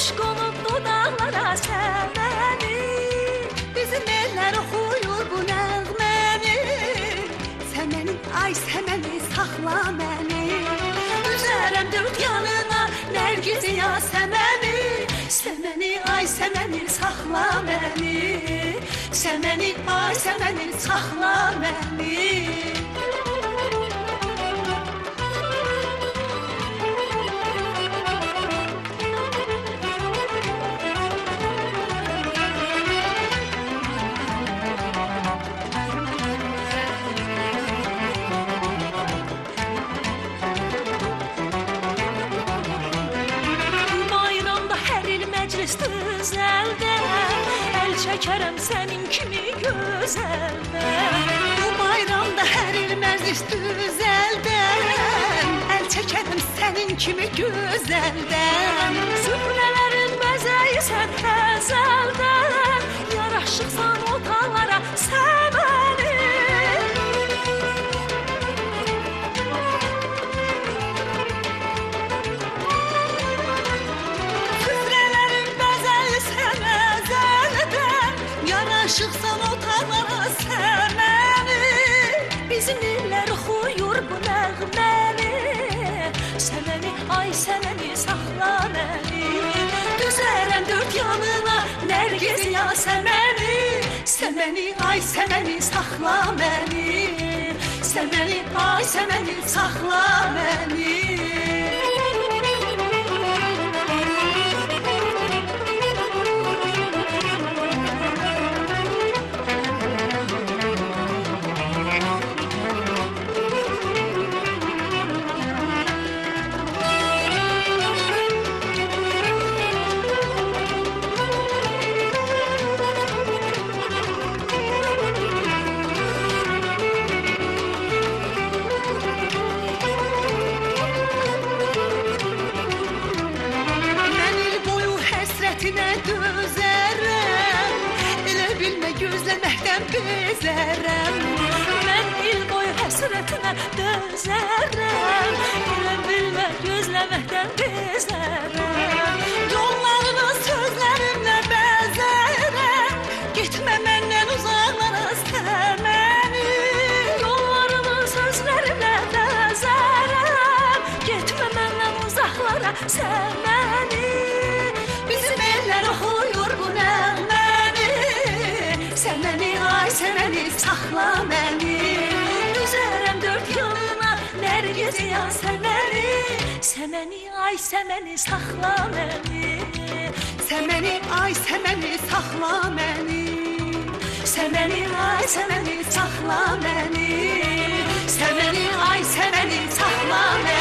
Quş qonubdu dağlara səməni, bizim eller oxuyur bu nəğməni. Səməni, ay səməni, saxla məni, üzərəm dörd yanına nərgiz ya səməni. Səməni, ay səməni, saxla məni, səməni, ay səməni, saxla məni. Düzəldən, əl çəkərəm sənin kimi gözəldən. Bu bayramda hər il məclis düzəldən, əl çəkərəm sənin kimi gözəldən. Süfrələrin bəzəyisən əzəldən, yaraşıqsan otaqlara səməni. Aşıqsan otaqlara səməni, bizim iller oxuyur bu nəğməni. Səməni, ay səməni, saxla məni, düzərəm dörd yanına nərgiz ya səməni. Səməni, ay səməni, saxla məni, səməni, ay səməni, saxla məni. Dözərəm, elə bilmə gözləməkdən bezərəm. Mən il boyu həsrətinə dözərəm, elə bilmə gözləməkdən bezərəm. Yollarını sözlərimlə bəzərəm, getmə məndən uzaqlara səməni. Yollarını sözlərimlə bəzərəm, getmə məndən uzaqlara səməni. Bizim eller oxuyur bu nəğməni, səməni, ay səməni, saxla məni, üzərəm dörd yanına nərgiz ya səməni. Səməni, ay səməni, saxla məni, səməni, ay səməni, saxla məni, səməni, ay səməni, saxla məni, səməni, ay səməni, saxla məni.